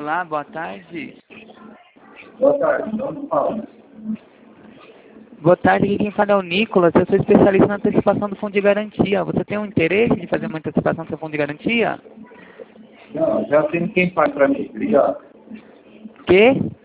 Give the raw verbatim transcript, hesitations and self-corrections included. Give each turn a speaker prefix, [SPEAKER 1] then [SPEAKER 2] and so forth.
[SPEAKER 1] Olá, boa tarde.
[SPEAKER 2] Boa tarde, não fala.
[SPEAKER 1] Boa tarde, aqui quem fala é o Nicolas, eu sou especialista na antecipação do fundo de garantia. Você tem um interesse de fazer uma antecipação do seu fundo de garantia?
[SPEAKER 2] Não, já tem quem faz para mim, obrigado.
[SPEAKER 1] Quê?